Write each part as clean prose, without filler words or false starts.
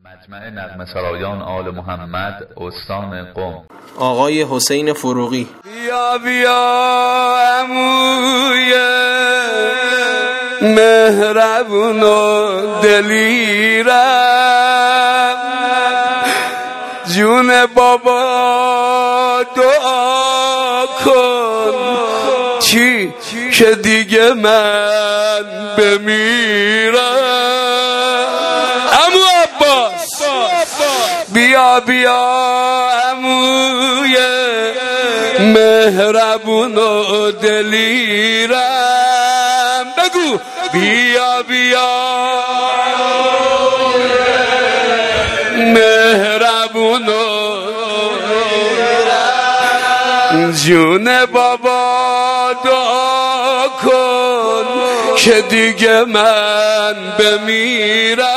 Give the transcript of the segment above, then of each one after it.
مجمع نغمه سرایان آل محمد استان قم آقای حسین فروغی. بیا بیا عموی مهربون و دلیرم، جون بابا دعا کن چی که دیگه من بمیرم. عمو عباس بیا بیا عموی مهربون و دلیرم، بگو بیا بیا مهربون و جون بابا دعا کن که دیگه من بمیرم.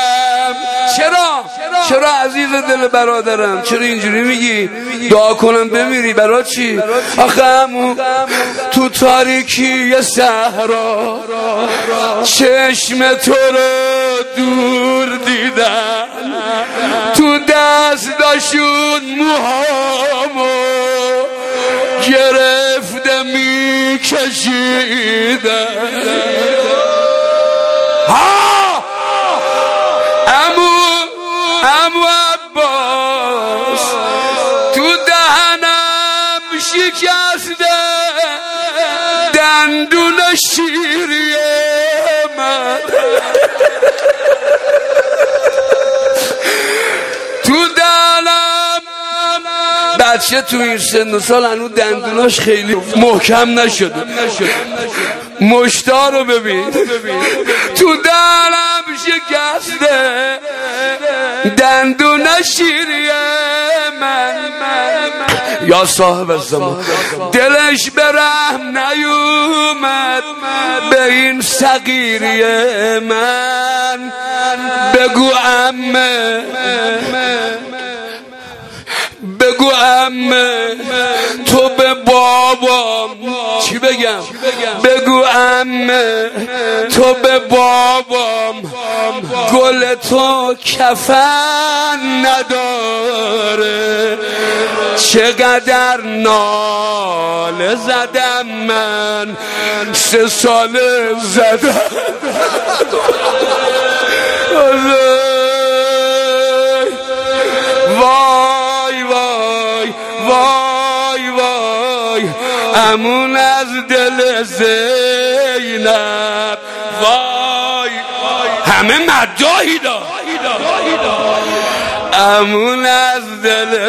چرا عزیز دل برادرم چرا اینجوری میگی؟ دعا کنم بمیری برای چی؟ آخه عمو تو تاریکی صحرا چشم تو رو دور دیدن، تو دست داشون موهامو گرفته میکشیدن. عمو عباس تو دهنم شکسته دندون شیری من، تو دهنم. بچه تو این سن و سال هنوز دندوناش خیلی محکم نشده، مشتا رو ببین تو دهنم شکسته دندون شیری من. یا صاحب الزمان دلش به رحم نیومد به این صغیری من. بگو عمه بگو عمه تو به بابام چی بگم؟ بگو عمه تو به بابام گل تو کفن نداره، چقدر ناله زدم من 3 سال زدم. وای وای وای وای امون از دل زینب، وای همه مداحی دار امون از دل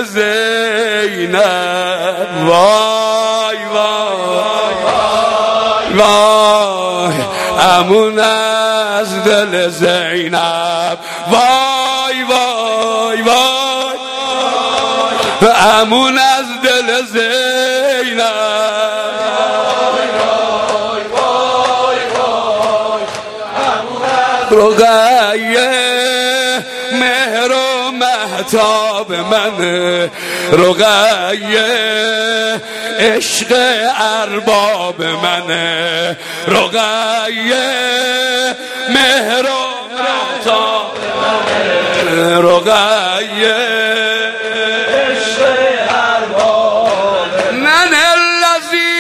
زینب. وای وای وای امون از دل زینب. وای وای وای امون از دل زینب. رقیه مهر و مهتاب منه، رقیه عشق ارباب منه، رقیه مهر و مهتاب منه، رقیه عشق ارباب منه. الذی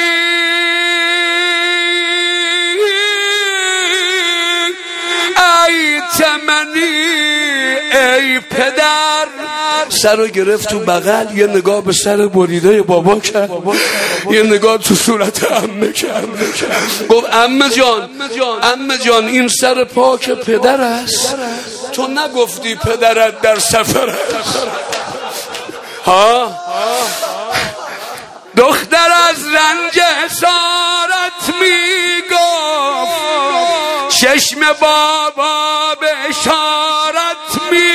ایتمنی ای پدر، سر رو گرفت تو بغل، یه نگاه به سر بریده بابا کرد، یه نگاه تو صورت عمه کرد، گفت عمه جان این سر پاک پدر است، تو نگفتی پدرت در سفر است. ها دختر از رنج اسارت میگفت، چشم بابا به اشارت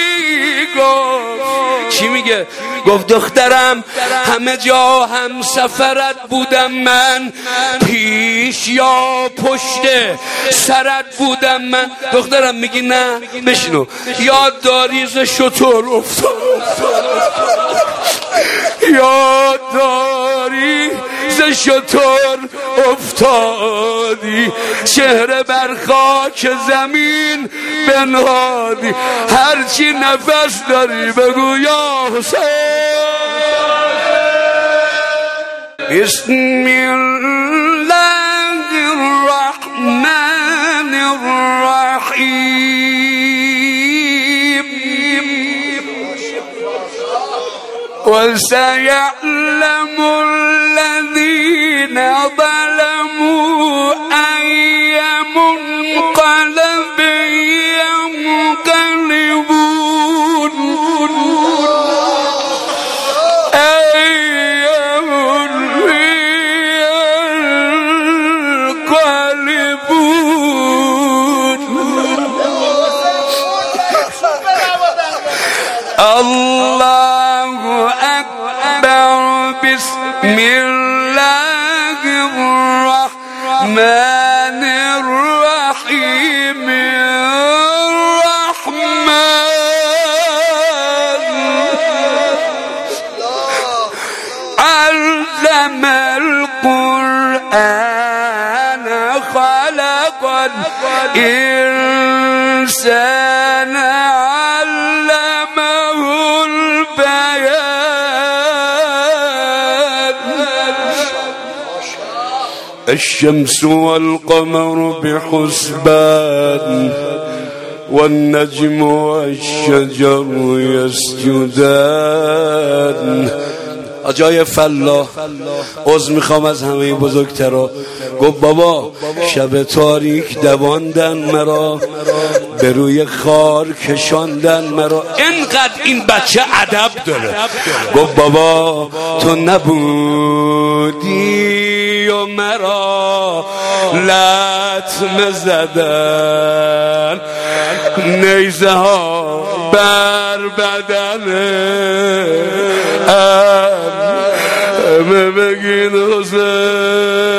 میگفت. چی میگه؟ گفت دخترم همه جا هم سفرت بودم من، پیش یا پشت سرت بودم من. دخترم میگی نه بشنو، یاد داری ز شتر افتاد، یاد داری ز ز شتر افتادی، چهره بر خاک زمین بنهادی، هرچی نفس داری بگو یا حسین. بسم الله الرحمن الرحیم وسيعلم الذين ظلموا أي منقلب ينقلبون الله أكبر. بسم الله الرحمن الرحيم. الرحمن علم القرآن خلق الإنسان الشمس والقمر بحسبان والنجم والشجر يسجدان. آجای فلاح عذر میخوام از همه بزرگترا، گفت بابا شب تاریک دواندن مرا، به روی خار کشاندن مرا. اینقدر این بچه ادب داره. گفت بابا تو نبودی و مرا لطمه زدن، نیزه ها بر بدنه همه بگین حسین.